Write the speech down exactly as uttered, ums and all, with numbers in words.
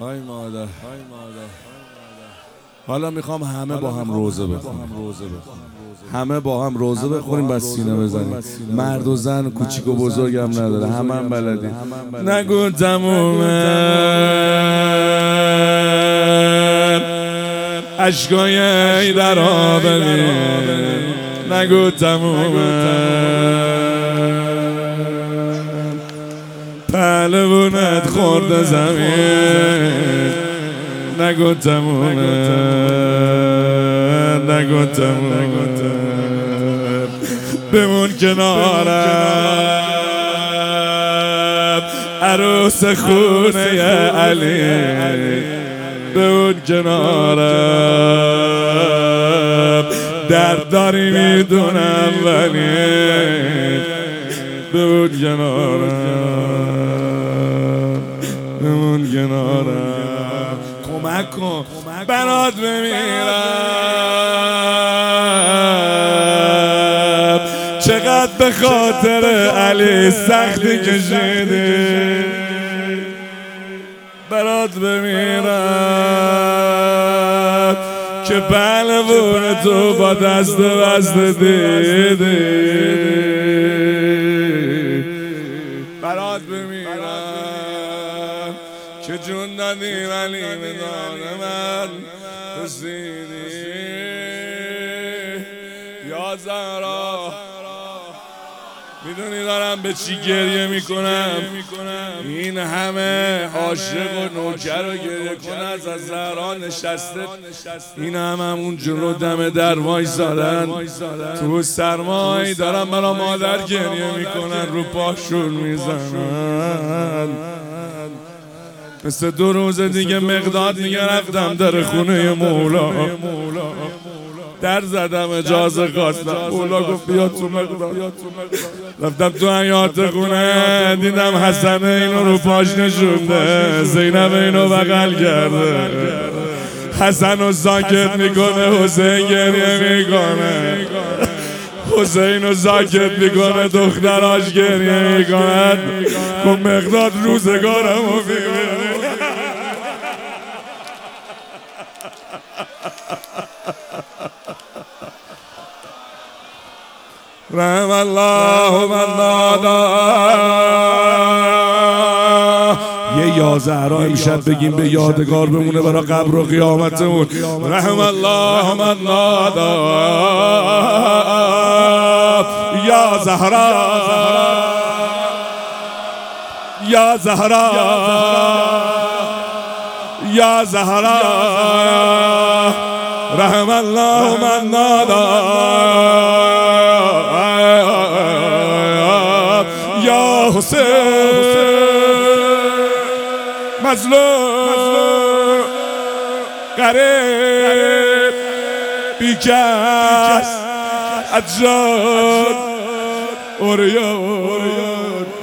های مادر حالا میخوام همه با هم روزه بخونیم، همه با هم روزه بخونیم بس سینه بزنیم. مرد و زن کوچیک و بزرگم نداره، همه هم بلدیم. نگو تمومه عشقای ایدر ها ببین، نگو تمومه پهلوونت خورده زمین، نگو تمومه نگو تمومه بمون کنارم عروس خونه علی، بمون کنارم درد داری میدونم ولی بمون کنارم بمون کنارم کمک کن برات بمیرم. چقدر به خاطر علی سختی کشیدی برات بمیرم که پهلوون تو با دست بست دیدی برات بمیرم که جون دادی ولی به دان من رسیدی. یا زهرا میدونی دارم به چی گریه میکنم؟ این همه عاشق و نوکر رو گریه کنه از زهرا نشسته، این همه همون جلو دم در وایسادن تو سرمای دارم برا مادر گریه میکنن، رو پاشون میزنن. مثل دو روز دیگه مقداد میگه رفتم در خونه مولا، در زدم اجازه خواستم، مولا گفت بیا تو مقداد. رفتم تو حیاط خونه دیدم حسن اینو رو پاش نشونده، زینب اینو بغل کرده، حسن رو ساکت میکنه، حسین گریه میکنه، حسین رو ساکت میکنه، دختراش گریه میکنن. کن مقداد روزگارم رو ببینه. رحم الله من نادا. یه یا زهرا امشب بگیم به یادگار بمونه برای قبر و قیامتمون. رحم الله من نادا یا زهرا یا زهرا یا زهرا رحم الله من نادا یا حسین مظلوم غریب بیکس اتجاد اوریان